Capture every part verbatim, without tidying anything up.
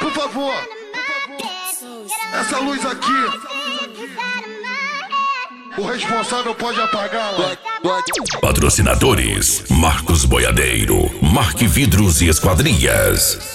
Por favor, essa luz aqui, o responsável pode apagá-la. Patrocinadores: Marcos Boiadeiro, Marque Vidros e Esquadrias.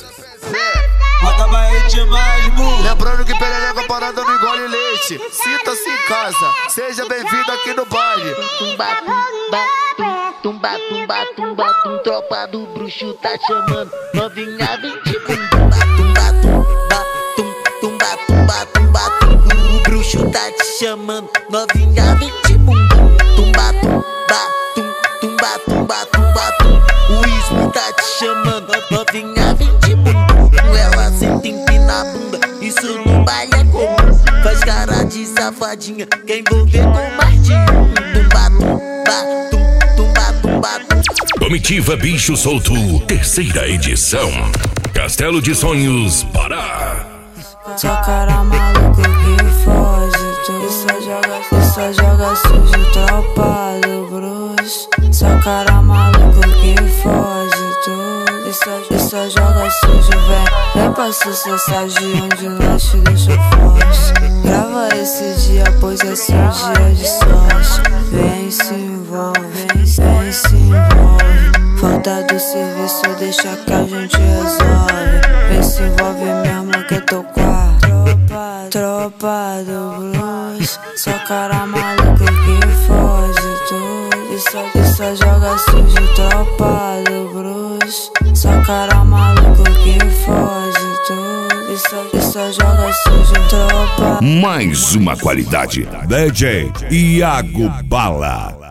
Lembrando que perereca parada não engole leite. Sinta-se em casa, seja bem-vindo aqui no baile. Tumba, tumba, tumba, tumba, tumba, tum, tropa do bruxo tá chamando. Novinha vem de bum. Tumba, tumba, tum, tumba, tumba, tumba, tum, o bruxo tá te chamando. Novinha vem de bum. Tumba, tumba, tum, tumba, tumba, tumba, tum, o ismo tá te chamando. Novinha vem de bum. Ela senta empina a bunda, isso no baile é comum. Faz cara de safadinha, quer envolver com mais de um. Tumba, tumba, tum, tumba, tumba, tum. Comitiva Bicho Solto, terceira edição. Castelo de Sonhos, Pará. Só cara maluco que foge, tu só joga, tu só joga sujo, tropa do bruxo. Só cara maluco que foge, tu só, só joga sujo, vem, vem pra sucessar de onde nós te deixa forte. Grava esse dia, pois esse é um dia de sorte. Vem se envolve, vem, vem se envolve. Falta do serviço, deixa que a gente resolve. Vem se envolve mesmo que eu tô com a tropa, tropa do blues. Só cara maluco que foge, tu e só, e só joga sujo, tropa do blues. Só cara maluco que foge, tu e só, e só joga sujo, tropa. Mais uma qualidade, D J Iago Bala.